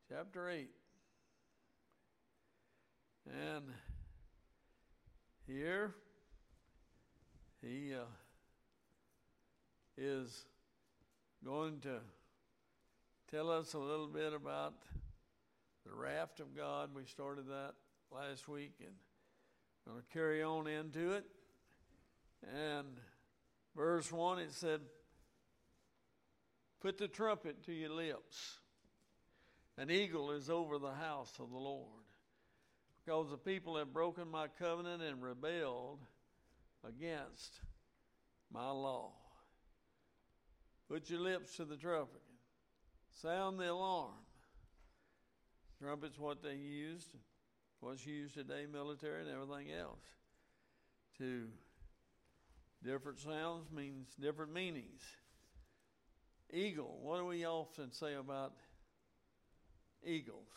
chapter 8. And here he is going to tell us a little bit about the wrath of God. We started that last week and going to carry on into it. And verse 1, it said, "Put the trumpet to your lips. An eagle is over the house of the Lord, because the people have broken my covenant and rebelled against my law." Put your lips to the trumpet. Sound the alarm. Trumpet's what they used, what's used today, military and everything else. To different sounds means different meanings. Eagle, what do we often say about eagles?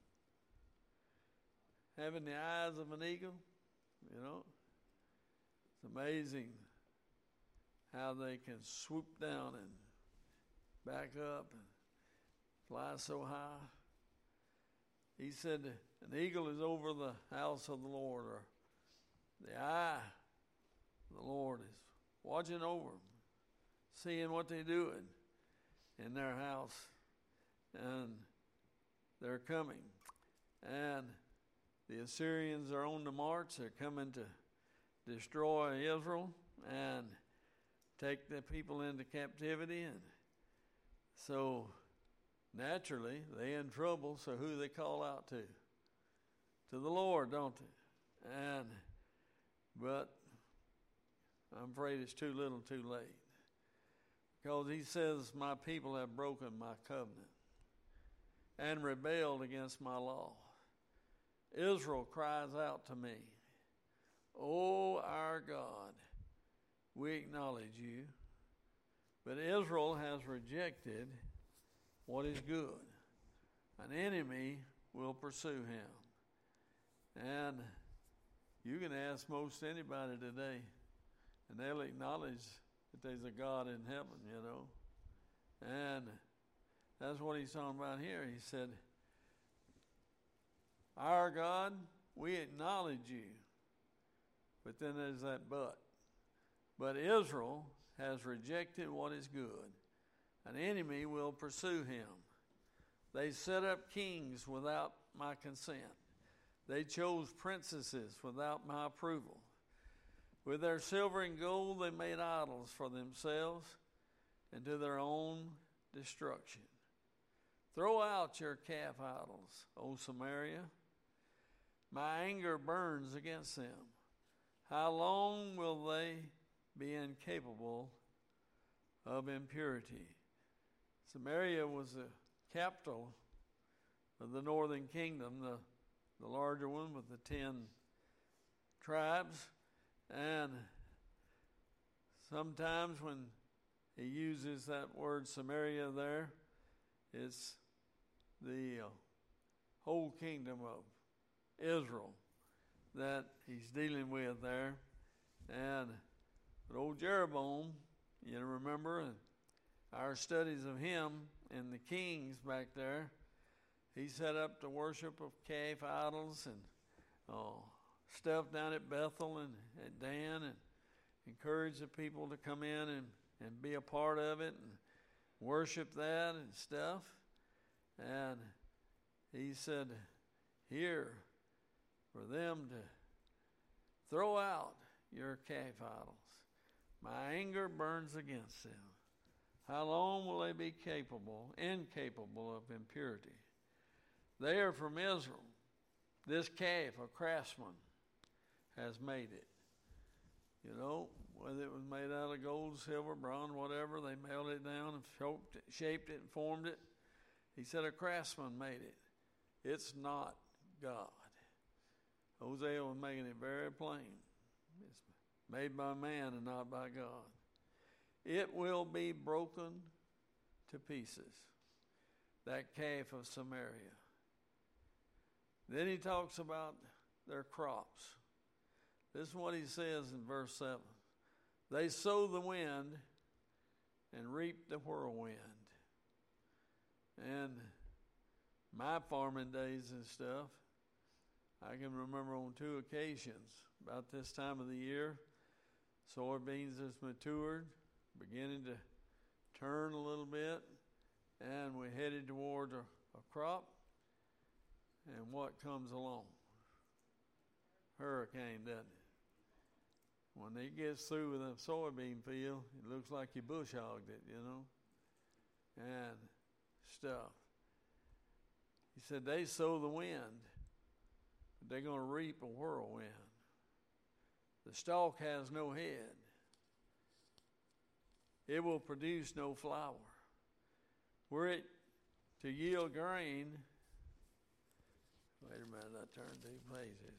Having the eyes of an eagle, you know. It's amazing how they can swoop down and back up and fly so high. He said an eagle is over the house of the Lord, or the eye of the Lord is watching over them, seeing what they're doing in their house, and they're coming. And the Assyrians are on the march. They're coming to destroy Israel and take the people into captivity. And so naturally they're in trouble. So who they call out to? To the Lord, don't they? But I'm afraid it's too little too late. Because he says, my people have broken my covenant and rebelled against my law. Israel cries out to me, "O our God, we acknowledge you." But Israel has rejected what is good. An enemy will pursue him. And you can ask most anybody today, and they'll acknowledge that there's a God in heaven, you know. And that's what he's talking about here. He said, "Our God, we acknowledge you." But then there's that but. But Israel has rejected what is good. An enemy will pursue him. They set up kings without my consent. They chose princesses without my approval. With their silver and gold they made idols for themselves and to their own destruction. Throw out your calf idols, O Samaria. My anger burns against them. How long will they be incapable of impurity? Samaria was the capital of the northern kingdom, the larger one with the 10 tribes. And sometimes when he uses that word Samaria there, it's the whole kingdom of Israel that he's dealing with there. But old Jeroboam, you remember in our studies of him and the kings back there, he set up the worship of calf idols and stuff down at Bethel and at Dan, and encouraged the people to come in and be a part of it and worship that and stuff. And he said here for them to throw out your calf idols. My anger burns against them. How long will they be incapable of impurity? They are from Israel. This calf, a craftsman, has made it. You know, whether it was made out of gold, silver, bronze, whatever, they melted it down and shaped it and formed it. He said a craftsman made it. It's not God. Hosea was making it very plain. It's made by man and not by God. It will be broken to pieces, that calf of Samaria. Then he talks about their crops. This is what he says in verse 7. They sow the wind and reap the whirlwind. And my farming days and stuff, I can remember on 2 occasions, about this time of the year, soybeans has matured, beginning to turn a little bit, and we're headed toward a crop. And what comes along? Hurricane, doesn't it? When it gets through with a soybean field, it looks like you bush hogged it, and stuff. He said they sow the wind, but they're going to reap a whirlwind. The stalk has no head. It will produce no flower. Were it to yield grain, wait a minute, I turned 2 pages.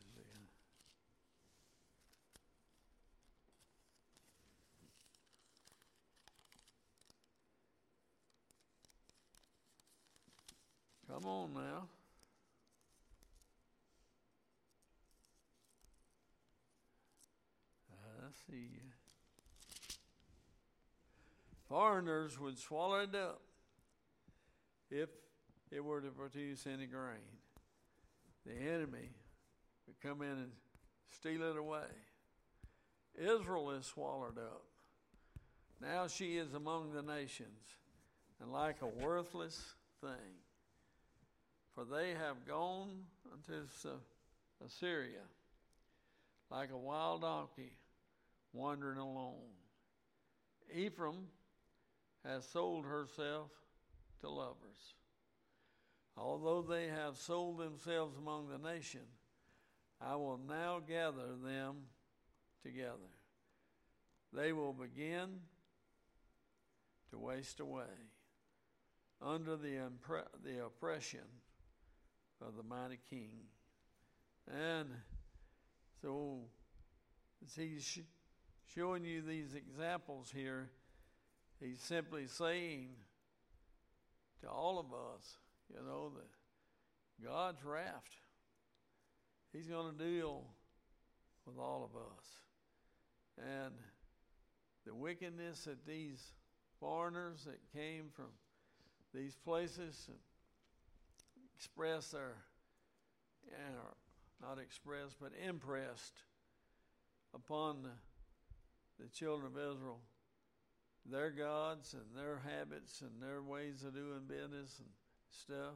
Come on now. I see you. Foreigners would swallow it up if it were to produce any grain. The enemy would come in and steal it away. Israel is swallowed up. Now she is among the nations, and like a worthless thing. For they have gone unto Assyria, like a wild donkey wandering alone. Ephraim has sold herself to lovers. Although they have sold themselves among the nation, I will now gather them together. They will begin to waste away under the oppression of the mighty king. And so, as he's showing you these examples here, he's simply saying to all of us, that God's wrath, he's going to deal with all of us. And the wickedness that these foreigners that came from these places and expressed not expressed, but impressed upon the children of Israel, their gods and their habits and their ways of doing business and stuff.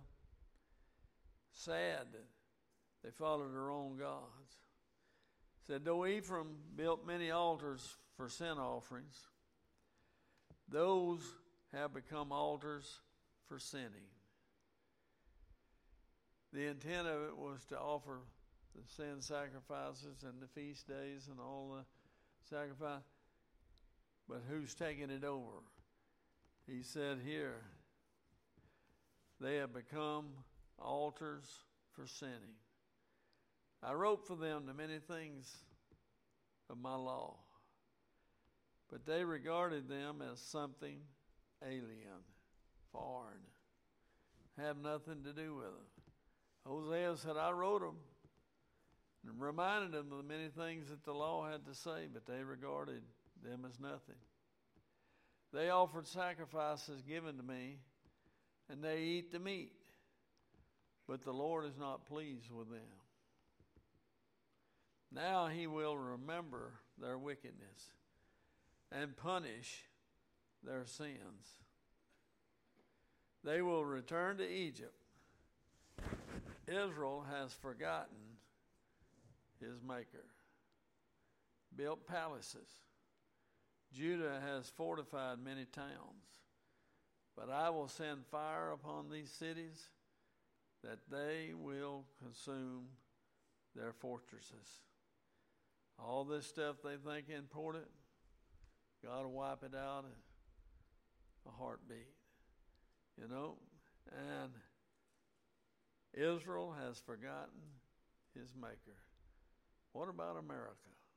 Sad that they followed their own gods. Said, though Ephraim built many altars for sin offerings, those have become altars for sinning. The intent of it was to offer the sin sacrifices and the feast days and all the sacrifice. But who's taking it over? He said here, they have become altars for sinning. I wrote for them the many things of my law, but they regarded them as something alien, foreign, have nothing to do with them. Hosea said, I wrote them and reminded them of the many things that the law had to say, but they regarded them as nothing. They offered sacrifices given to me, and they eat the meat, but the Lord is not pleased with them. Now he will remember their wickedness and punish their sins. They will return to Egypt. Israel has forgotten his maker, built palaces. Judah has fortified many towns. But I will send fire upon these cities, that they will consume their fortresses. All this stuff they think important, God will wipe it out in a heartbeat. And Israel has forgotten his maker. What about America?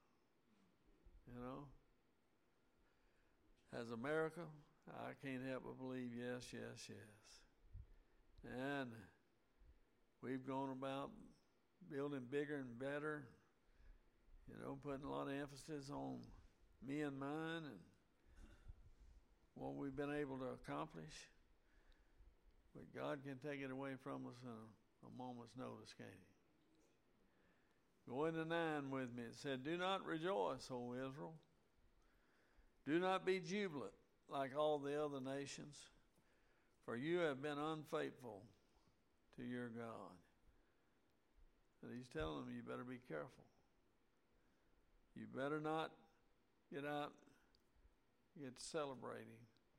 Has America? I can't help but believe yes, yes, yes. And we've gone about building bigger and better, putting a lot of emphasis on me and mine and what we've been able to accomplish. But God can take it away from us in a moment's notice, can't he? Go into 9 with me. It said, do not rejoice, O Israel. Do not be jubilant like all the other nations, for you have been unfaithful to your God. And he's telling them, you better be careful. You better not get celebrating.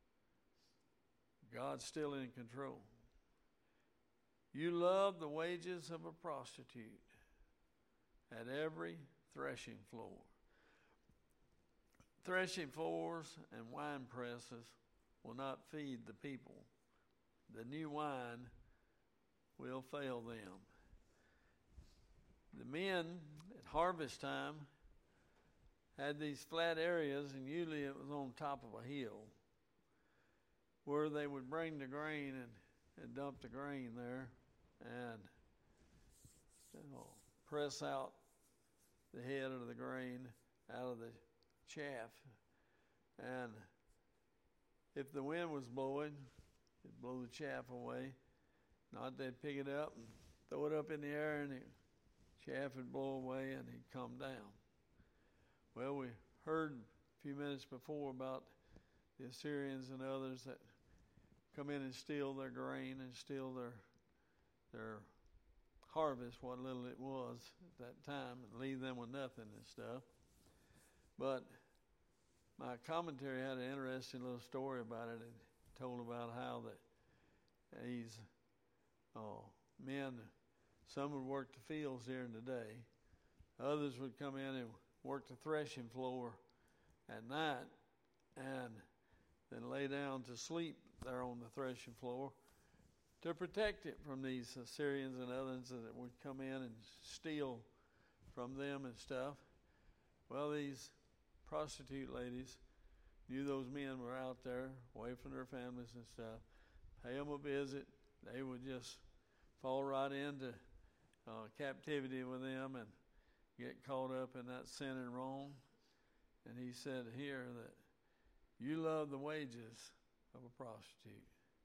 God's still in control. You love the wages of a prostitute at every threshing floor. Threshing floors and wine presses will not feed the people. The new wine will fail them. The men at harvest time had these flat areas, and usually it was on top of a hill, where they would bring the grain and dump the grain there and press out the head of the grain out of the chaff. And if the wind was blowing, it'd blow the chaff away. Not, they'd pick it up and throw it up in the air, and the chaff would blow away and he'd come down. Well, we heard a few minutes before about the Assyrians and others that come in and steal their grain and steal their harvest, what little it was at that time, and leave them with nothing and stuff. But my commentary had an interesting little story about it, and told about how that these men, some would work the fields during the day, others would come in and work the threshing floor at night, and then lay down to sleep there on the threshing floor to protect it from these Assyrians and others that would come in and steal from them and stuff. Well, these prostitute ladies knew those men were out there away from their families and stuff. Pay them a visit. They would just fall right into captivity with them and get caught up in that sin and wrong. And he said here that you love the wages of a prostitute.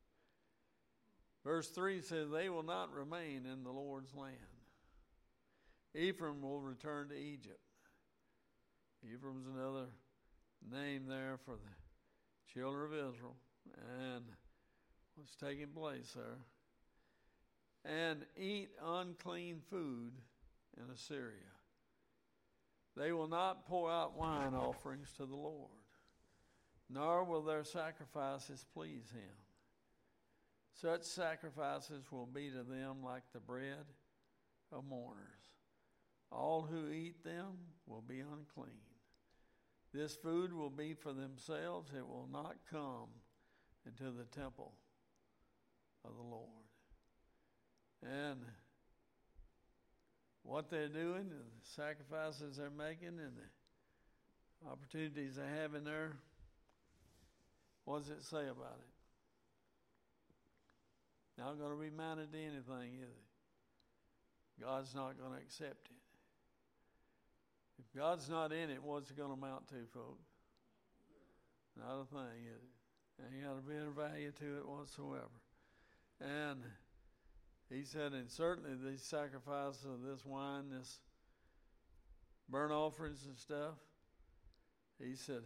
Verse 3 says, they will not remain in the Lord's land. Ephraim will return to Egypt. Ephraim's another name there for the children of Israel and what's taking place there. And eat unclean food in Assyria. They will not pour out wine offerings to the Lord, nor will their sacrifices please him. Such sacrifices will be to them like the bread of mourners. All who eat them will be unclean. This food will be for themselves. It will not come into the temple of the Lord. And what they're doing, the sacrifices they're making, and the opportunities they have in there, what does it say about it? Not going to be mounted to anything, is it? God's not going to accept it. If God's not in it, what's it going to amount to, folks? Not a thing, is it? Ain't got a bit of value to it whatsoever. And he said, and certainly these sacrifices of this wine, this burnt offerings and stuff, he said,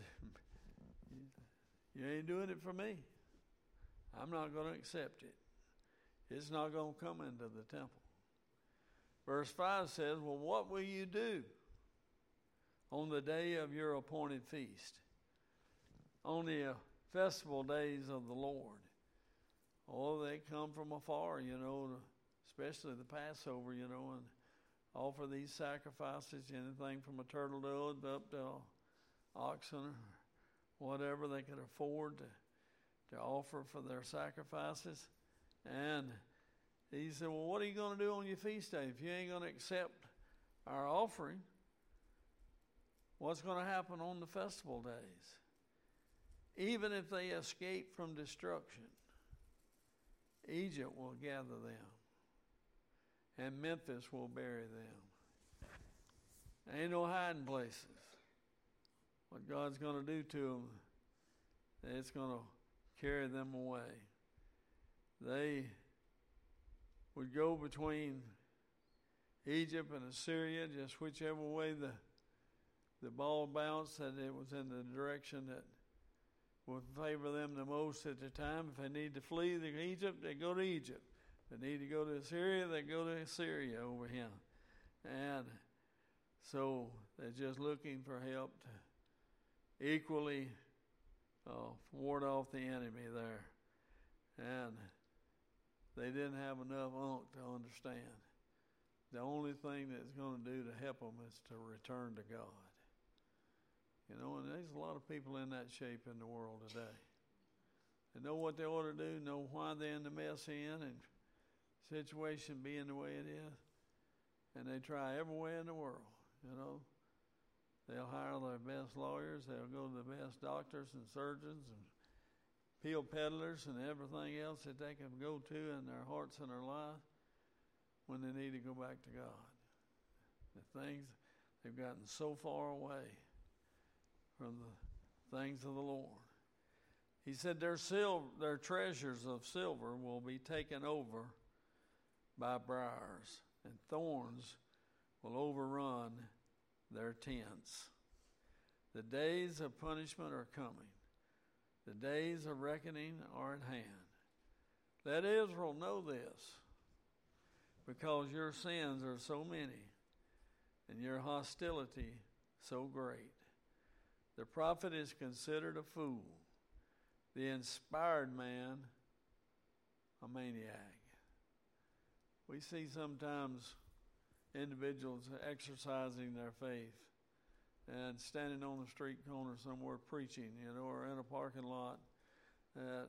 you ain't doing it for me. I'm not going to accept it. It's not going to come into the temple. Verse 5 says, well, what will you do on the day of your appointed feast, on the festival days of the Lord? Oh, they come from afar, especially the Passover, and offer these sacrifices, anything from a turtle dove up to oxen or whatever they could afford to offer for their sacrifices. And he said, well, what are you going to do on your feast day? If you ain't going to accept our offering, what's going to happen on the festival days? Even if they escape from destruction, Egypt will gather them, and Memphis will bury them. Ain't no hiding places. What God's going to do to them, it's going to carry them away. they would go between Egypt and Assyria, just whichever way the ball bounced, that it was in the direction that would favor them the most at the time. If they need to flee to Egypt, they go to Egypt. If they need to go to Assyria, they go to Assyria over here. And so they're just looking for help to equally ward off the enemy there. And they didn't have enough to understand. The only thing that's going to do to help them is to return to God. You know, and there's a lot of people in that shape in the world today. They know what they ought to do, know why they're in the mess they're in, and situation being the way it is. And they try every way in the world, you know. They'll hire their best lawyers. They'll go to the best doctors and surgeons and pill peddlers and everything else that they can go to in their hearts and their life when they need to go back to God. The things, they've gotten so far away from the things of the Lord. He said their treasures of silver will be taken over by briars, and thorns will overrun their tents. The days of punishment are coming. The days of reckoning are at hand. Let Israel know this, because your sins are so many and your hostility so great. The prophet is considered a fool, the inspired man a maniac. We see sometimes individuals exercising their faith and standing on the street corner somewhere preaching, you know, or in a parking lot at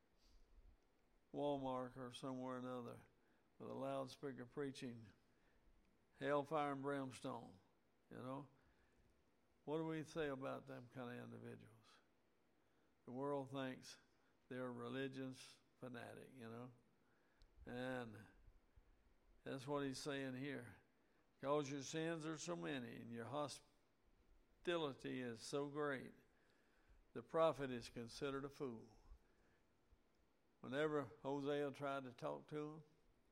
Walmart or somewhere or another with a loudspeaker preaching hellfire and brimstone, you know. What do we say about them kind of individuals? The world thinks they're a religious fanatic, you know. And that's what he's saying here. Because your sins are so many and your hostility is so great, the prophet is considered a fool. Whenever Hosea tried to talk to him,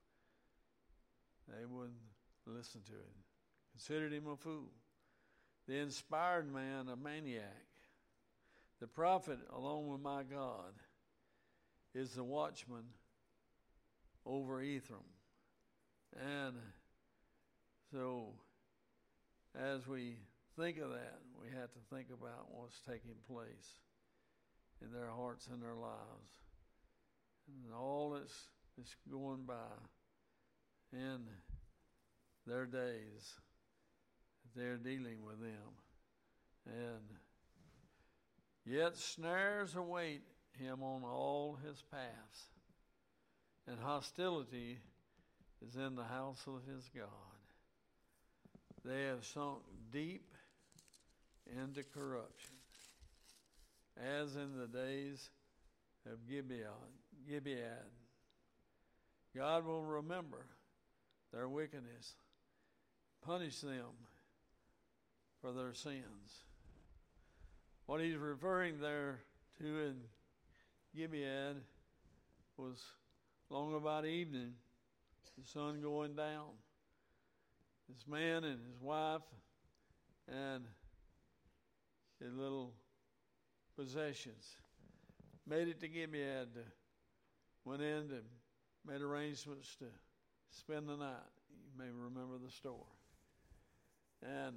they wouldn't listen to him. Considered him a fool. The inspired man a maniac. The prophet, along with my God, is the watchman over Ephraim. And so, as we think of that, we have to think about what's taking place in their hearts and their lives. And all that's going by in their days, they're dealing with them. And yet snares await him on all his paths, and hostility is in the house of his God. They have sunk deep into corruption, as in the days of Gibead. God will remember their wickedness, punish them for their sins. What he's referring there to in Gibead was long about evening, the sun going down. This man and his wife and his little possessions made it to Gibead, went in and made arrangements to spend the night. You may remember the story. And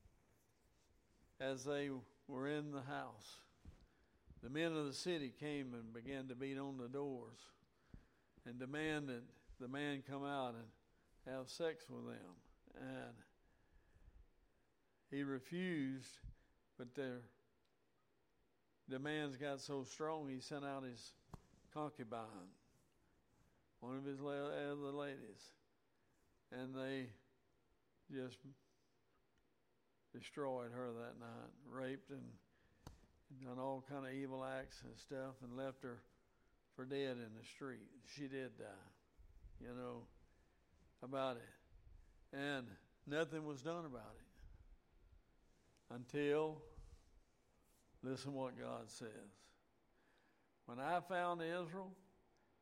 as they were in the house, the men of the city came and began to beat on the doors and demand that the man come out and have sex with them. And he refused, but their demands got so strong, he sent out his concubine, one of his other ladies, and they just destroyed her that night, raped and done all kind of evil acts and stuff, and left her for dead in the street. She did die, you know, about it. And nothing was done about it until, listen what God says. When I found Israel,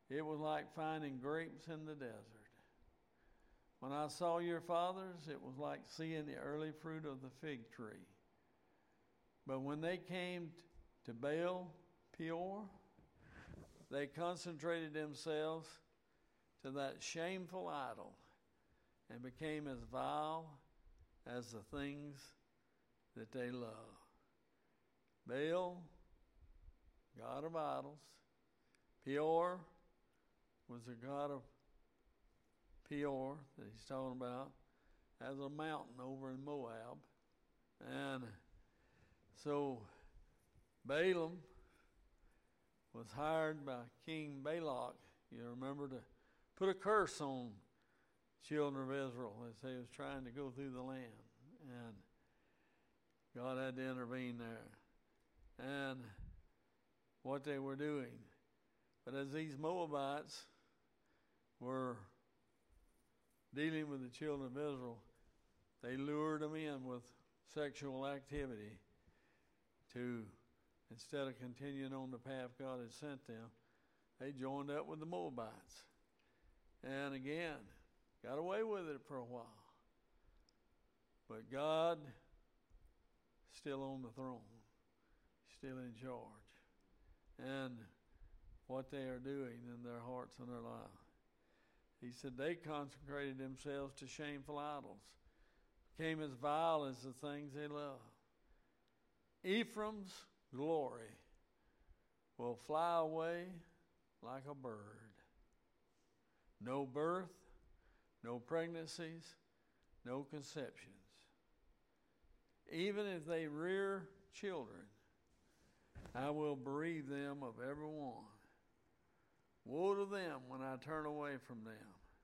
It was like finding grapes in the desert. When I saw your fathers, it was like seeing the early fruit of the fig tree. But when they came to Baal Peor, they concentrated themselves to that shameful idol and became as vile as the things that they love. Baal, god of idols. Peor was the god of Peor that he's talking about as a mountain over in Moab. And so Balaam was hired by King Balak, you remember, to put a curse on children of Israel as they was trying to go through the land. And God had to intervene there. And what they were doing. But as these Moabites were dealing with the children of Israel, they lured them in with sexual activity to, instead of continuing on the path God had sent them, they joined up with the Moabites. And again, got away with it for a while. But God still on the throne, still in charge. And what they are doing in their hearts and their lives. He said they consecrated themselves to shameful idols, became as vile as the things they love. Ephraim's glory will fly away like a bird. No birth, no pregnancies, no conceptions. Even if they rear children, I will bereave them of every one. Woe to them when I turn away from them.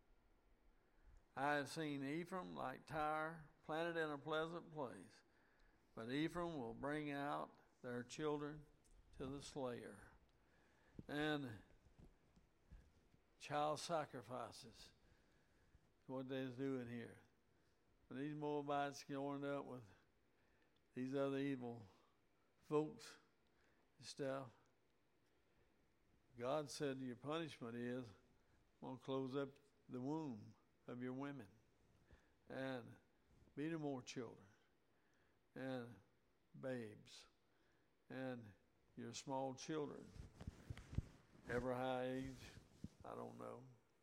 I have seen Ephraim like Tyre, planted in a pleasant place, but Ephraim will bring out their children to the slayer. And child sacrifices, what they're doing here. But these Moabites joined up with these other evil folks and stuff. God said your punishment is, I'm going to close up the womb of your women and be no more children and babes and your small children, ever high age, I don't know.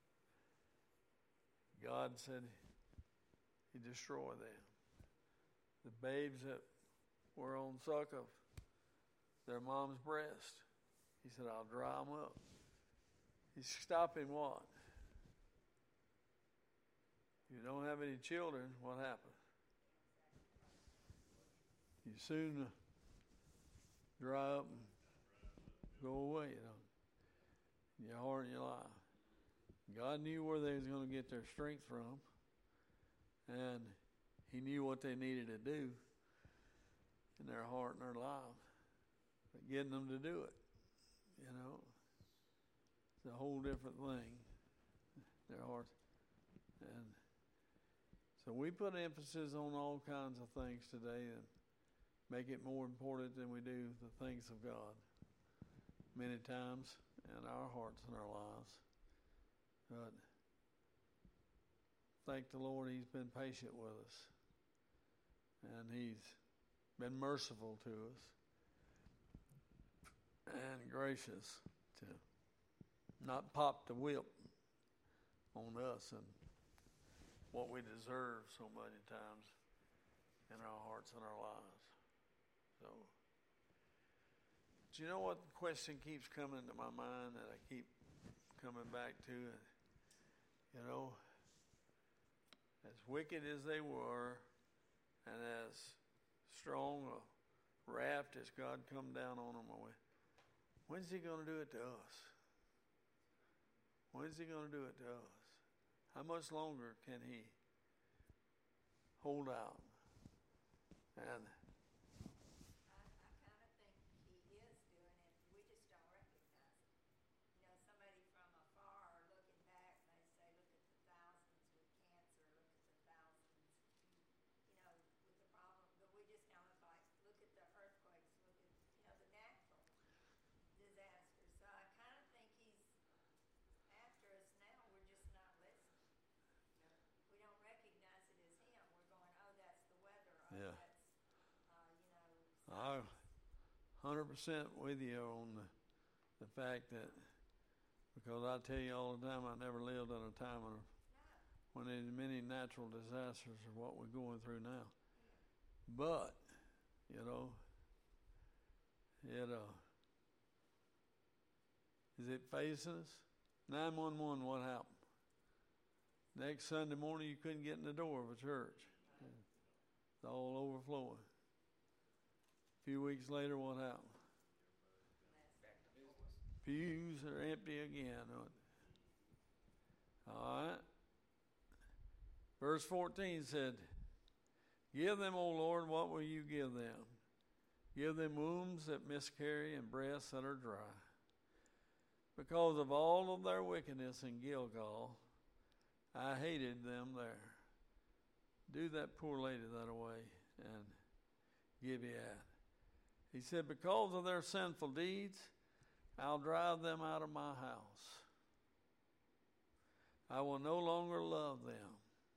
God said He destroy them. The babes that were on suck of their mom's breast, He said, I'll dry them up. He's stopping what? You don't have any children, what happens? You soon dry up and go away, in your heart and your life. God knew where they was going to get their strength from, and He knew what they needed to do in their heart and their life, but getting them to do it, it's a whole different thing. Their hearts, and so we put emphasis on all kinds of things today and make it more important than we do the things of God many times in our hearts and our lives. But thank the Lord, He's been patient with us. And He's been merciful to us and gracious to not pop the whip on us and what we deserve so many times in our hearts and our lives. So, do you know what question keeps coming to my mind that I keep coming back to? As wicked as they were, and as strong a wrath as God come down on them, when's He going to do it to us? When's He going to do it to us? How much longer can He hold out? And 100% with you on the fact that, because I tell you all the time, I never lived in a time when there's many natural disasters are what we're going through now. But, you know, is it facing us? 911, what happened? Next Sunday morning, you couldn't get in the door of a church. It's all overflowing. A few weeks later, what happened? Pews are empty again. All right. Verse 14 said, give them, O Lord, what will you give them? Give them wombs that miscarry and breasts that are dry. Because of all of their wickedness in Gilgal, I hated them there. Do that poor lady that away and Gibeah. He said, because of their sinful deeds, I'll drive them out of my house. I will no longer love them.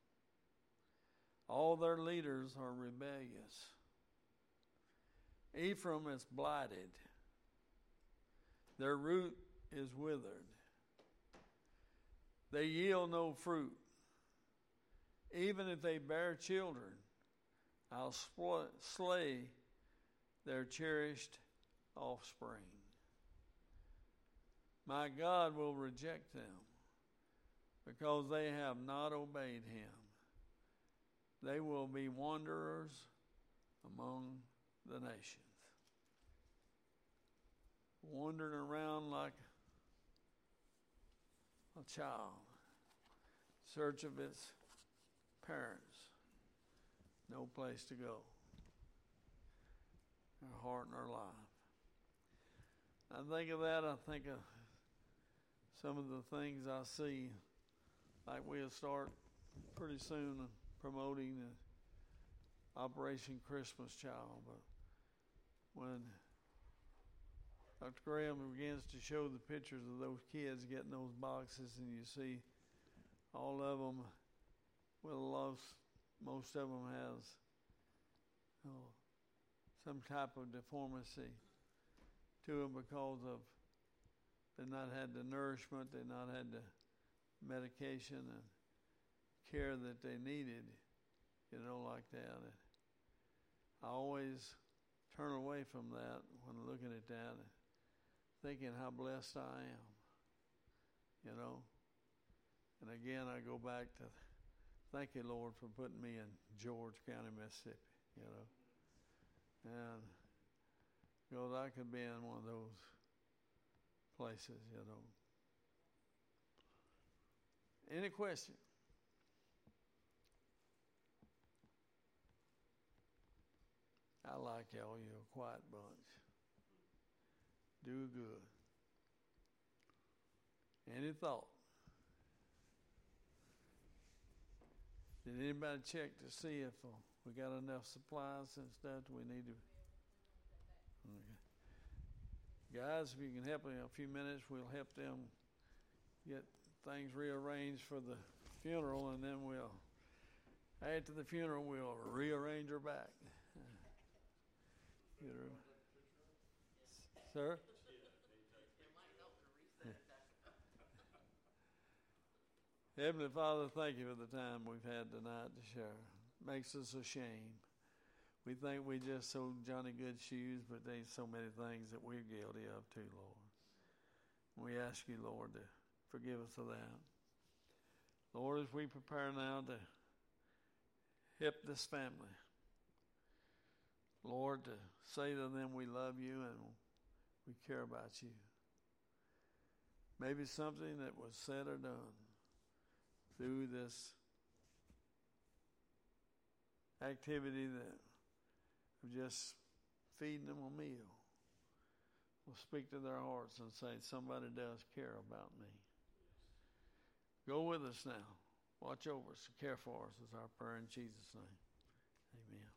All their leaders are rebellious. Ephraim is blighted. Their root is withered. They yield no fruit. Even if they bear children, I'll slay their cherished offspring. My God will reject them because they have not obeyed him. They will be wanderers among the nations, wandering around like a child, in search of its parents. No place to go. Their heart and their life. I think of that, I think of some of the things I see, like we'll start pretty soon promoting Operation Christmas Child. But when Dr. Graham begins to show the pictures of those kids getting those boxes, and you see all of them, well, most of them has some type of deformity to them because of they've not had the nourishment, they've not had the medication and care that they needed, like that. And I always turn away from that when looking at that, thinking how blessed I am, And again, I go back to thank you, Lord, for putting me in George County, Mississippi, And because I could be in one of those places, Any question? I like y'all. You're a quiet bunch. Do good. Any thought? Did anybody check to see if we got enough supplies and stuff we need to? Okay. Guys, if you can help me in a few minutes, we'll help them get things rearranged for the funeral, and then after the funeral, we'll rearrange her back. Sir? Heavenly Father, thank you for the time we've had tonight to share. Makes us ashamed. We think we just sold Johnny good shoes, but there's so many things that we're guilty of too, Lord. We ask you, Lord, to forgive us of that. Lord, as we prepare now to help this family, Lord, to say to them we love you and we care about you. Maybe something that was said or done through this activity that of just feeding them a meal will speak to their hearts and say, somebody does care about me. Go with us now. Watch over us and care for us is our prayer in Jesus' name. Amen.